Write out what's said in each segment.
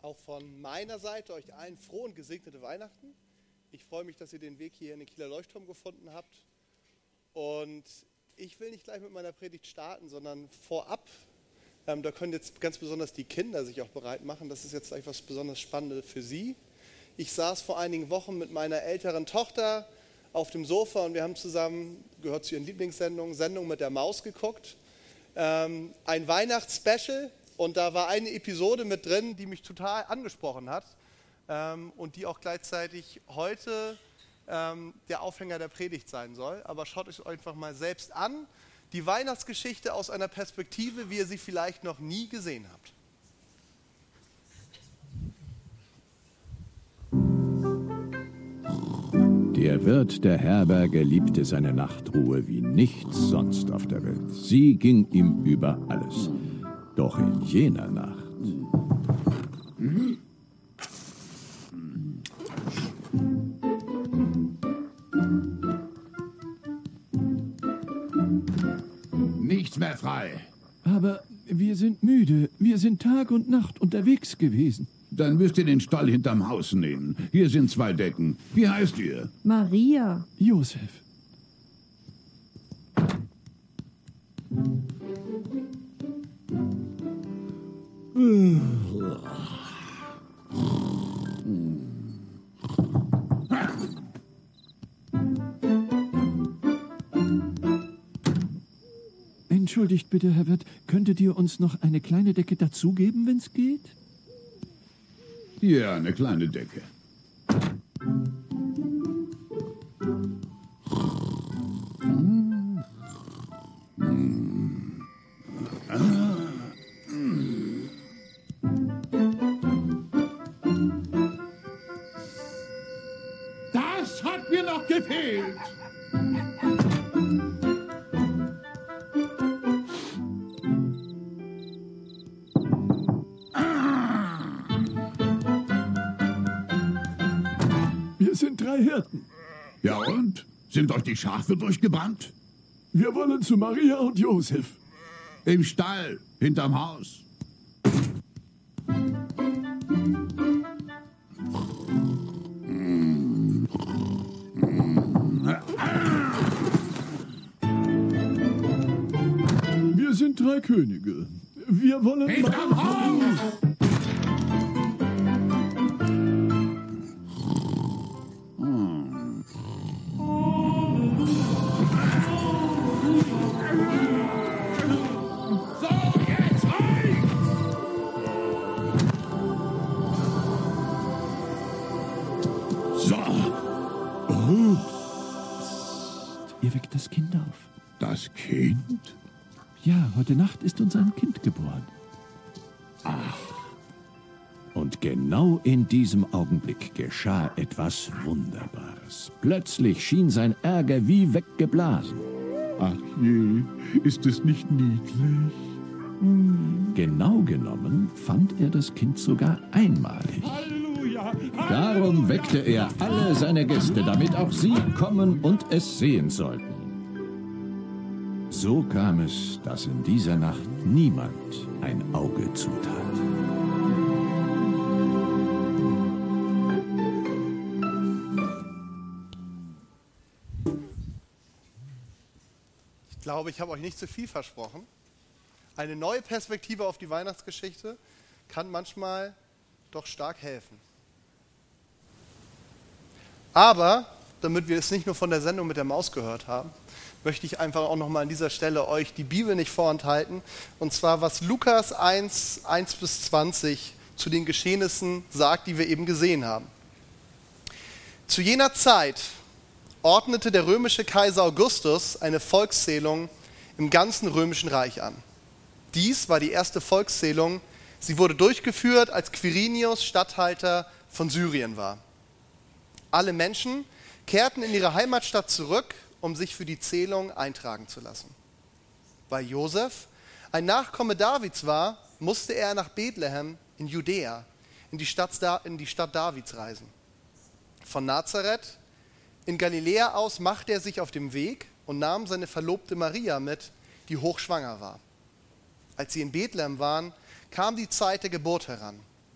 auch von meiner Seite euch allen frohe und gesegnete Weihnachten. Ich freue mich, dass ihr den Weg hier in den Kieler Leuchtturm gefunden habt. Und ich will nicht gleich mit meiner Predigt starten, sondern vorab, da können jetzt ganz besonders die Kinder sich auch bereit machen. Das ist jetzt gleich was besonders Spannendes für sie. Ich saß vor einigen Wochen mit meiner älteren Tochter auf dem Sofa und wir haben zusammen, gehört zu ihren Lieblingssendungen, Sendung mit der Maus geguckt. Ein Weihnachtsspecial. Und da war eine Episode mit drin, die mich total angesprochen hat und die auch gleichzeitig heute der Aufhänger der Predigt sein soll. Aber schaut euch einfach mal selbst an. Die Weihnachtsgeschichte aus einer Perspektive, wie ihr sie vielleicht noch nie gesehen habt. Der Wirt der Herberge liebte seine Nachtruhe wie nichts sonst auf der Welt. Sie ging ihm über alles. Doch in jener Nacht nichts mehr frei. Aber wir sind müde. Wir sind Tag und Nacht unterwegs gewesen. Dann müsst ihr den Stall hinterm Haus nehmen. Hier sind 2 Decken. Wie heißt ihr? Maria. Josef. Entschuldigt bitte, Herr Wirt, könntet ihr uns noch eine kleine Decke dazugeben, wenn's geht? Hier eine kleine Decke. Das hat mir noch gefehlt. Wir sind 3 Hirten. Ja und? Sind euch die Schafe durchgebrannt? Wir wollen zu Maria und Josef. Im Stall, hinterm Haus. Wir sind 3 Könige. Wir wollen... Hinterm Haus! Ihr weckt das Kind auf. Das Kind? Ja, heute Nacht ist uns ein Kind geboren. und genau in diesem Augenblick geschah etwas Wunderbares. Plötzlich schien sein Ärger wie weggeblasen. Ach je, ist es nicht niedlich? Genau genommen fand er das Kind sogar einmalig. Halleluja! Darum weckte er alle seine Gäste, damit auch sie kommen und es sehen sollten. So kam es, dass in dieser Nacht niemand ein Auge zutat. Ich glaube, ich habe euch nicht zu viel versprochen. Eine neue Perspektive auf die Weihnachtsgeschichte kann manchmal doch stark helfen. Aber, damit wir es nicht nur von der Sendung mit der Maus gehört haben, möchte ich einfach auch nochmal an dieser Stelle euch die Bibel nicht vorenthalten. Und zwar, was Lukas 1 bis 20 zu den Geschehnissen sagt, die wir eben gesehen haben. Zu jener Zeit ordnete der römische Kaiser Augustus eine Volkszählung im ganzen römischen Reich an. Dies war die erste Volkszählung. Sie wurde durchgeführt, als Quirinius Statthalter von Syrien war. Alle Menschen kehrten in ihre Heimatstadt zurück, um sich für die Zählung eintragen zu lassen. Weil Josef ein Nachkomme Davids war, musste er nach Bethlehem in Judäa, in die Stadt Davids reisen. Von Nazareth in Galiläa aus machte er sich auf den Weg und nahm seine Verlobte Maria mit, die hochschwanger war. Als sie in Bethlehem waren, kam die Zeit der Geburt heran.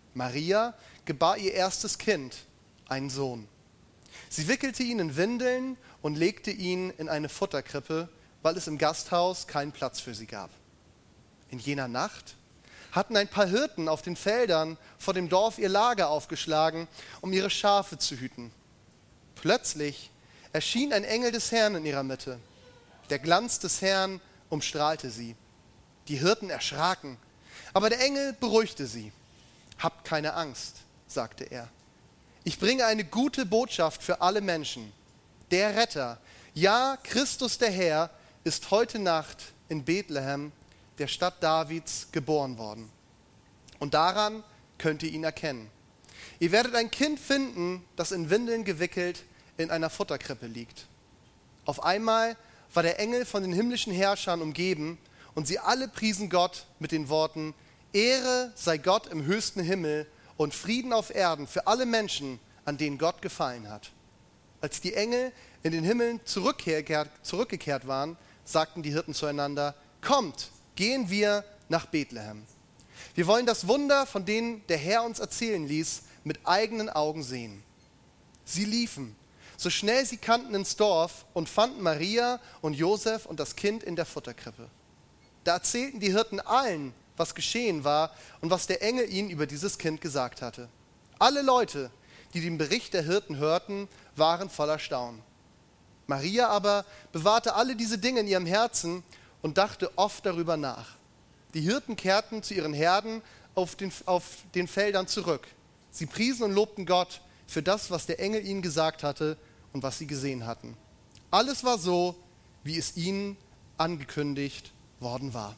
Maria gebar ihr erstes Kind, einen Sohn. Sie wickelte ihn in Windeln und legte ihn in eine Futterkrippe, weil es im Gasthaus keinen Platz für sie gab. In jener Nacht hatten ein paar Hirten auf den Feldern vor dem Dorf ihr Lager aufgeschlagen, um ihre Schafe zu hüten. Plötzlich erschien ein Engel des Herrn in ihrer Mitte. Der Glanz des Herrn umstrahlte sie. Die Hirten erschraken, aber der Engel beruhigte sie. Habt keine Angst, sagte er. Ich bringe eine gute Botschaft für alle Menschen. Der Retter, ja, Christus der Herr, ist heute Nacht in Bethlehem, der Stadt Davids, geboren worden. Und daran könnt ihr ihn erkennen. Ihr werdet ein Kind finden, das in Windeln gewickelt in einer Futterkrippe liegt. Auf einmal war der Engel von den himmlischen Herrschern umgeben und sie alle priesen Gott mit den Worten: Ehre sei Gott im höchsten Himmel und Frieden auf Erden für alle Menschen, an denen Gott gefallen hat. Als die Engel in den Himmel zurückgekehrt waren, sagten die Hirten zueinander: Kommt, gehen wir nach Bethlehem. Wir wollen das Wunder, von dem der Herr uns erzählen ließ, mit eigenen Augen sehen. Sie liefen, so schnell sie kannten, ins Dorf und fanden Maria und Josef und das Kind in der Futterkrippe. Da erzählten die Hirten allen, was geschehen war und was der Engel ihnen über dieses Kind gesagt hatte. Alle Leute, die den Bericht der Hirten hörten, waren voller Staunen. Maria aber bewahrte alle diese Dinge in ihrem Herzen und dachte oft darüber nach. Die Hirten kehrten zu ihren Herden auf den Feldern zurück. Sie priesen und lobten Gott für das, was der Engel ihnen gesagt hatte und was sie gesehen hatten. Alles war so, wie es ihnen angekündigt worden war.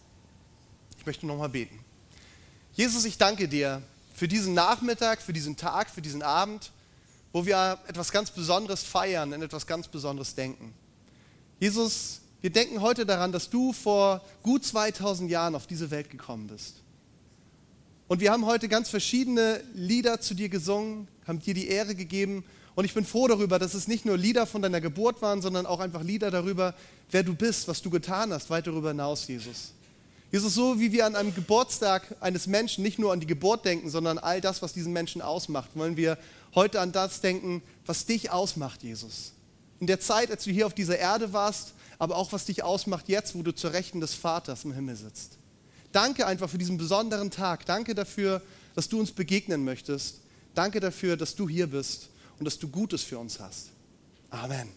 Ich möchte nochmal beten. Jesus, ich danke dir für diesen Nachmittag, für diesen Tag, für diesen Abend, wo wir etwas ganz Besonderes feiern, an etwas ganz Besonderes denken. Jesus, wir denken heute daran, dass du vor gut 2000 Jahren auf diese Welt gekommen bist. Und wir haben heute ganz verschiedene Lieder zu dir gesungen, haben dir die Ehre gegeben. Und ich bin froh darüber, dass es nicht nur Lieder von deiner Geburt waren, sondern auch einfach Lieder darüber, wer du bist, was du getan hast, weit darüber hinaus, Jesus. Jesus, so wie wir an einem Geburtstag eines Menschen nicht nur an die Geburt denken, sondern all das, was diesen Menschen ausmacht, wollen wir heute an das denken, was dich ausmacht, Jesus. In der Zeit, als du hier auf dieser Erde warst, aber auch was dich ausmacht jetzt, wo du zur Rechten des Vaters im Himmel sitzt. Danke einfach für diesen besonderen Tag. Danke dafür, dass du uns begegnen möchtest. Danke dafür, dass du hier bist und dass du Gutes für uns hast. Amen.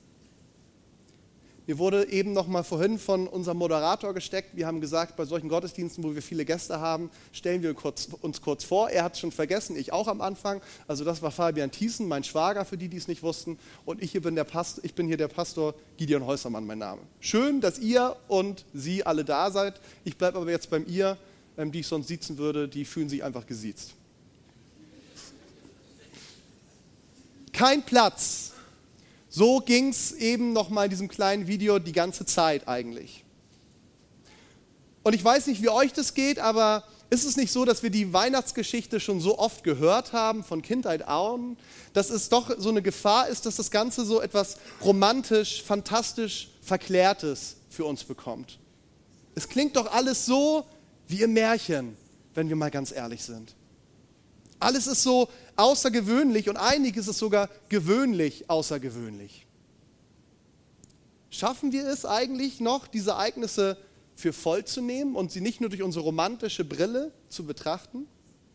Mir wurde eben noch mal vorhin von unserem Moderator gesteckt. Wir haben gesagt, bei solchen Gottesdiensten, wo wir viele Gäste haben, stellen wir uns kurz vor. Er hat es schon vergessen, ich auch am Anfang. Also das war Fabian Thiessen, mein Schwager, für die, die es nicht wussten. Und ich bin hier der Pastor Gideon Häusermann, mein Name. Schön, dass ihr und Sie alle da seid. Ich bleibe aber jetzt beim Ihr, die ich sonst siezen würde, die fühlen sich einfach gesiezt. Kein Platz. So ging es eben noch mal in diesem kleinen Video die ganze Zeit eigentlich. Und ich weiß nicht, wie euch das geht, aber ist es nicht so, dass wir die Weihnachtsgeschichte schon so oft gehört haben, von Kindheit an, dass es doch so eine Gefahr ist, dass das Ganze so etwas romantisch, fantastisch Verklärtes für uns bekommt. Es klingt doch alles so wie im Märchen, wenn wir mal ganz ehrlich sind. Alles ist so außergewöhnlich und einiges ist sogar gewöhnlich außergewöhnlich. Schaffen wir es eigentlich noch, diese Ereignisse für voll zu nehmen und sie nicht nur durch unsere romantische Brille zu betrachten?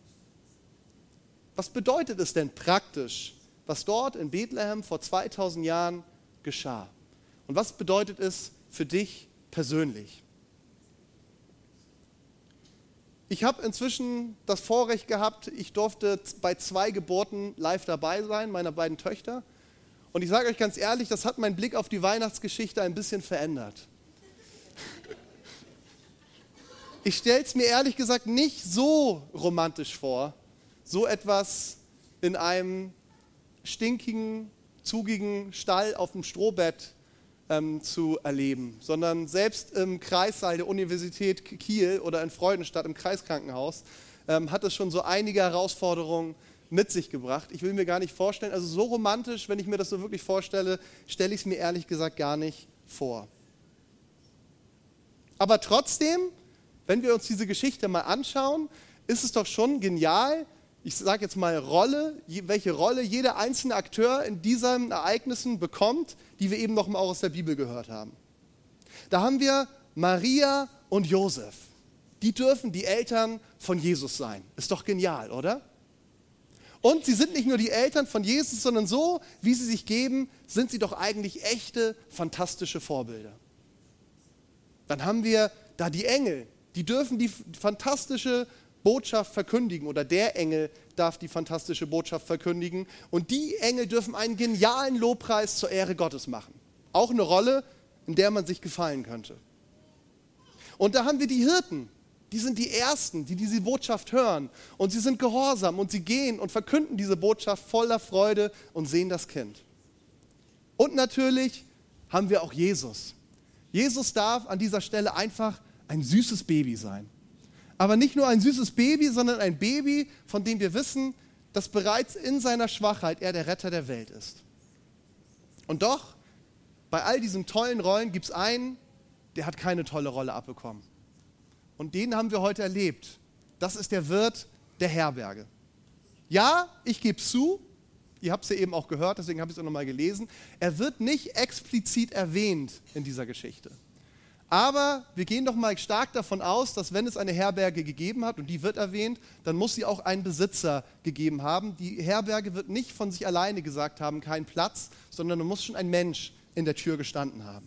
Was bedeutet es denn praktisch, was dort in Bethlehem vor 2000 Jahren geschah? Und was bedeutet es für dich persönlich? Ich habe inzwischen das Vorrecht gehabt, ich durfte bei 2 Geburten live dabei sein, meiner beiden Töchter. Und ich sage euch ganz ehrlich, das hat meinen Blick auf die Weihnachtsgeschichte ein bisschen verändert. Ich stelle es mir ehrlich gesagt nicht so romantisch vor, so etwas in einem stinkigen, zugigen Stall auf dem Strohbett zu erleben, sondern selbst im Kreissaal der Universität Kiel oder in Freudenstadt im Kreiskrankenhaus hat es schon so einige Herausforderungen mit sich gebracht. Ich will mir gar nicht vorstellen, also so romantisch, wenn ich mir das so wirklich vorstelle, stelle ich es mir ehrlich gesagt gar nicht vor. Aber trotzdem, wenn wir uns diese Geschichte mal anschauen, ist es doch schon genial, ich sage jetzt mal welche Rolle jeder einzelne Akteur in diesen Ereignissen bekommt, die wir eben noch mal auch aus der Bibel gehört haben. Da haben wir Maria und Josef. Die dürfen die Eltern von Jesus sein. Ist doch genial, oder? Und sie sind nicht nur die Eltern von Jesus, sondern so, wie sie sich geben, sind sie doch eigentlich echte, fantastische Vorbilder. Dann haben wir da die Engel, die dürfen die fantastische Botschaft verkündigen oder der Engel darf die fantastische Botschaft verkündigen und die Engel dürfen einen genialen Lobpreis zur Ehre Gottes machen. Auch eine Rolle, in der man sich gefallen könnte. Und da haben wir die Hirten, die sind die Ersten, die diese Botschaft hören und sie sind gehorsam und sie gehen und verkünden diese Botschaft voller Freude und sehen das Kind. Und natürlich haben wir auch Jesus. Jesus darf an dieser Stelle einfach ein süßes Baby sein. Aber nicht nur ein süßes Baby, sondern ein Baby, von dem wir wissen, dass bereits in seiner Schwachheit er der Retter der Welt ist. Und doch, bei all diesen tollen Rollen gibt es einen, der hat keine tolle Rolle abbekommen. Und den haben wir heute erlebt. Das ist der Wirt der Herberge. Ja, ich gebe zu, ihr habt es ja eben auch gehört, deswegen habe ich es auch nochmal gelesen, er wird nicht explizit erwähnt in dieser Geschichte. Aber wir gehen doch mal stark davon aus, dass wenn es eine Herberge gegeben hat und die wird erwähnt, dann muss sie auch einen Besitzer gegeben haben. Die Herberge wird nicht von sich alleine gesagt haben, kein Platz, sondern da muss schon ein Mensch in der Tür gestanden haben.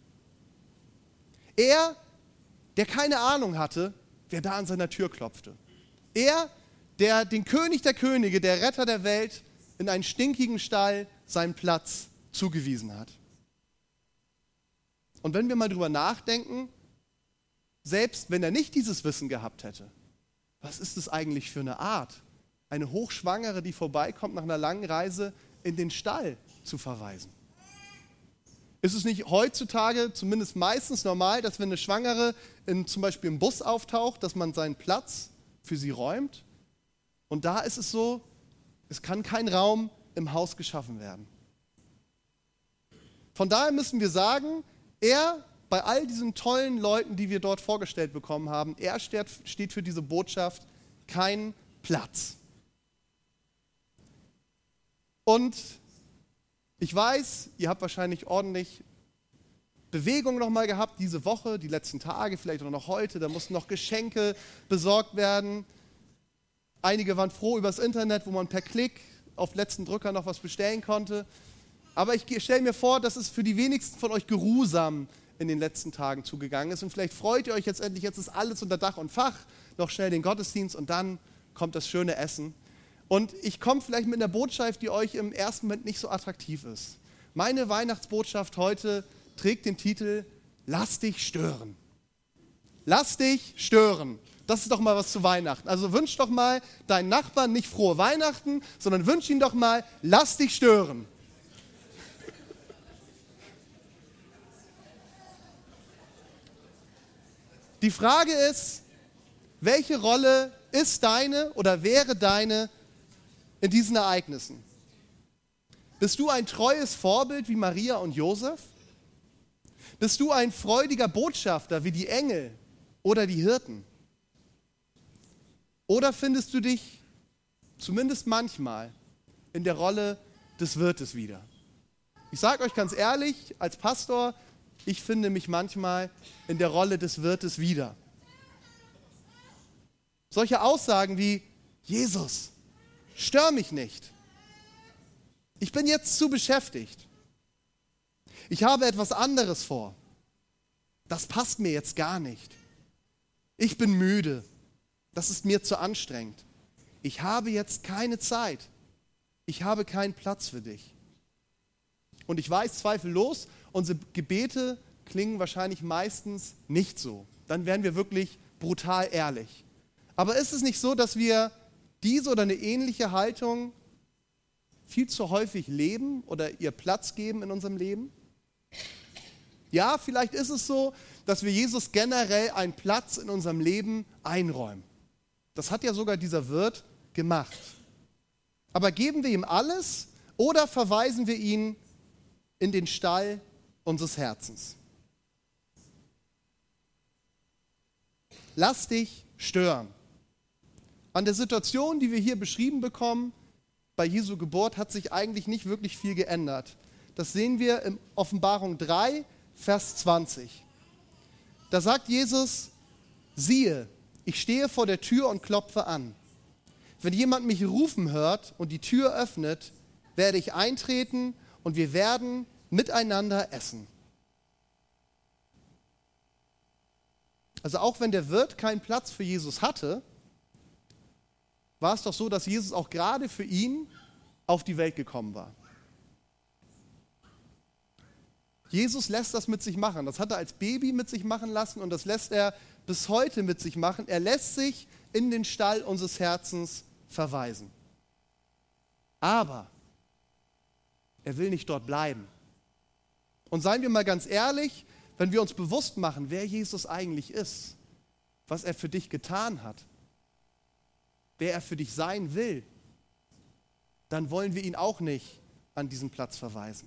Er, der keine Ahnung hatte, wer da an seiner Tür klopfte. Er, der den König der Könige, der Retter der Welt, in einen stinkigen Stall seinen Platz zugewiesen hat. Und wenn wir mal drüber nachdenken, selbst wenn er nicht dieses Wissen gehabt hätte, was ist es eigentlich für eine Art, eine Hochschwangere, die vorbeikommt, nach einer langen Reise in den Stall zu verweisen? Ist es nicht heutzutage, zumindest meistens normal, dass wenn eine Schwangere zum Beispiel im Bus auftaucht, dass man seinen Platz für sie räumt? Und da ist es so, es kann kein Raum im Haus geschaffen werden. Von daher müssen wir sagen, bei all diesen tollen Leuten, die wir dort vorgestellt bekommen haben, er steht für diese Botschaft kein Platz. Und ich weiß, ihr habt wahrscheinlich ordentlich Bewegung nochmal gehabt diese Woche, die letzten Tage, vielleicht auch noch heute. Da mussten noch Geschenke besorgt werden. Einige waren froh über das Internet, wo man per Klick auf letzten Drücker noch was bestellen konnte. Aber ich stelle mir vor, dass es für die wenigsten von euch geruhsam in den letzten Tagen zugegangen ist. Und vielleicht freut ihr euch jetzt endlich, jetzt ist alles unter Dach und Fach, noch schnell den Gottesdienst und dann kommt das schöne Essen. Und ich komme vielleicht mit einer Botschaft, die euch im ersten Moment nicht so attraktiv ist. Meine Weihnachtsbotschaft heute trägt den Titel Lass dich stören. Lass dich stören. Das ist doch mal was zu Weihnachten. Also wünsch doch mal deinen Nachbarn nicht frohe Weihnachten, sondern wünsch ihn doch mal, lass dich stören. Die Frage ist, welche Rolle ist deine oder wäre deine in diesen Ereignissen? Bist du ein treues Vorbild wie Maria und Josef? Bist du ein freudiger Botschafter wie die Engel oder die Hirten? Oder findest du dich zumindest manchmal in der Rolle des Wirtes wieder? Ich sage euch ganz ehrlich, als Pastor, ich finde mich manchmal in der Rolle des Wirtes wieder. Solche Aussagen wie, Jesus, stör mich nicht. Ich bin jetzt zu beschäftigt. Ich habe etwas anderes vor. Das passt mir jetzt gar nicht. Ich bin müde. Das ist mir zu anstrengend. Ich habe jetzt keine Zeit. Ich habe keinen Platz für dich. Und ich weiß zweifellos, unsere Gebete klingen wahrscheinlich meistens nicht so. Dann wären wir wirklich brutal ehrlich. Aber ist es nicht so, dass wir diese oder eine ähnliche Haltung viel zu häufig leben oder ihr Platz geben in unserem Leben? Ja, vielleicht ist es so, dass wir Jesus generell einen Platz in unserem Leben einräumen. Das hat ja sogar dieser Wirt gemacht. Aber geben wir ihm alles oder verweisen wir ihn in den Stall unseres Herzens? Lass dich stören. An der Situation, die wir hier beschrieben bekommen, bei Jesu Geburt, hat sich eigentlich nicht wirklich viel geändert. Das sehen wir in Offenbarung 3, Vers 20. Da sagt Jesus, siehe, ich stehe vor der Tür und klopfe an. Wenn jemand mich rufen hört und die Tür öffnet, werde ich eintreten und wir werden miteinander essen. Also auch wenn der Wirt keinen Platz für Jesus hatte, war es doch so, dass Jesus auch gerade für ihn auf die Welt gekommen war. Jesus lässt das mit sich machen. Das hat er als Baby mit sich machen lassen und das lässt er bis heute mit sich machen. Er lässt sich in den Stall unseres Herzens verweisen. Aber er will nicht dort bleiben. Und seien wir mal ganz ehrlich, wenn wir uns bewusst machen, wer Jesus eigentlich ist, was er für dich getan hat, wer er für dich sein will, dann wollen wir ihn auch nicht an diesen Platz verweisen.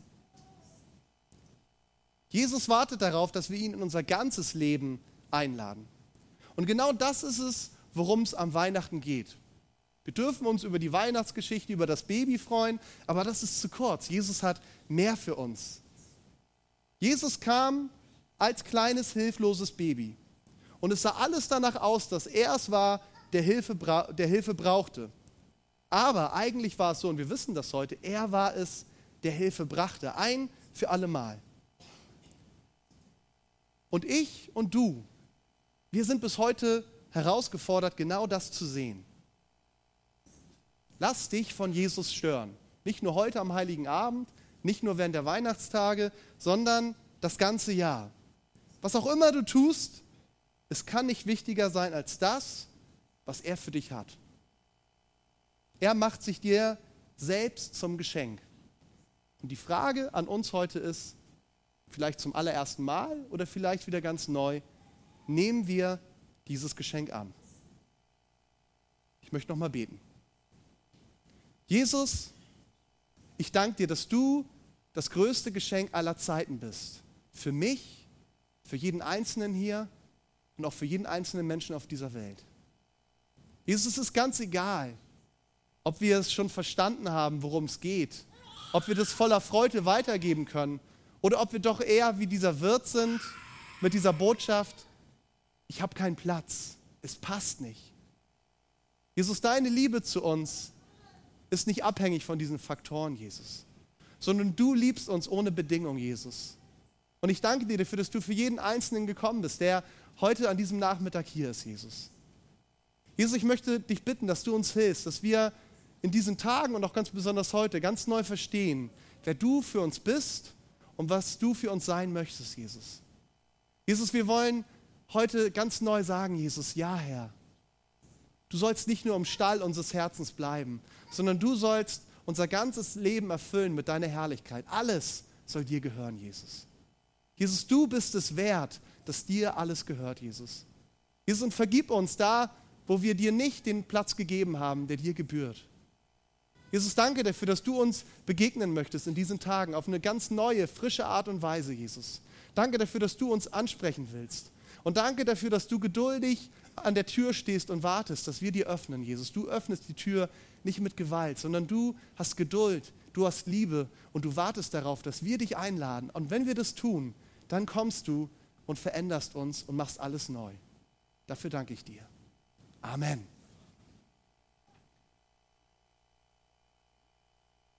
Jesus wartet darauf, dass wir ihn in unser ganzes Leben einladen. Und genau das ist es, worum es am Weihnachten geht. Wir dürfen uns über die Weihnachtsgeschichte, über das Baby freuen, aber das ist zu kurz. Jesus hat mehr für uns. Jesus kam als kleines, hilfloses Baby. Und es sah alles danach aus, dass er es war, der Hilfe brauchte. Aber eigentlich war es so, und wir wissen das heute, er war es, der Hilfe brachte, ein für alle Mal. Und ich und du, wir sind bis heute herausgefordert, genau das zu sehen. Lass dich von Jesus stören. Nicht nur heute am Heiligen Abend, nicht nur während der Weihnachtstage, sondern das ganze Jahr. Was auch immer du tust, es kann nicht wichtiger sein als das, was er für dich hat. Er macht sich dir selbst zum Geschenk. Und die Frage an uns heute ist, vielleicht zum allerersten Mal oder vielleicht wieder ganz neu, nehmen wir dieses Geschenk an. Ich möchte noch mal beten. Jesus, ich danke dir, dass du das größte Geschenk aller Zeiten bist. Für mich, für jeden Einzelnen hier und auch für jeden einzelnen Menschen auf dieser Welt. Jesus, es ist ganz egal, ob wir es schon verstanden haben, worum es geht, ob wir das voller Freude weitergeben können oder ob wir doch eher wie dieser Wirt sind mit dieser Botschaft, ich habe keinen Platz, es passt nicht. Jesus, deine Liebe zu uns ist nicht abhängig von diesen Faktoren, Jesus, sondern du liebst uns ohne Bedingung, Jesus. Und ich danke dir dafür, dass du für jeden Einzelnen gekommen bist, der heute an diesem Nachmittag hier ist, Jesus. Jesus, ich möchte dich bitten, dass du uns hilfst, dass wir in diesen Tagen und auch ganz besonders heute ganz neu verstehen, wer du für uns bist und was du für uns sein möchtest, Jesus. Jesus, wir wollen heute ganz neu sagen, Jesus, ja, Herr. Du sollst nicht nur im Stall unseres Herzens bleiben, sondern du sollst unser ganzes Leben erfüllen mit deiner Herrlichkeit. Alles soll dir gehören, Jesus. Jesus, du bist es wert, dass dir alles gehört, Jesus. Jesus, und vergib uns da, wo wir dir nicht den Platz gegeben haben, der dir gebührt. Jesus, danke dafür, dass du uns begegnen möchtest in diesen Tagen auf eine ganz neue, frische Art und Weise, Jesus. Danke dafür, dass du uns ansprechen willst. Und danke dafür, dass du geduldig an der Tür stehst und wartest, dass wir dir öffnen, Jesus. Du öffnest die Tür nicht mit Gewalt, sondern du hast Geduld, du hast Liebe und du wartest darauf, dass wir dich einladen. Und wenn wir das tun, dann kommst du und veränderst uns und machst alles neu. Dafür danke ich dir. Amen.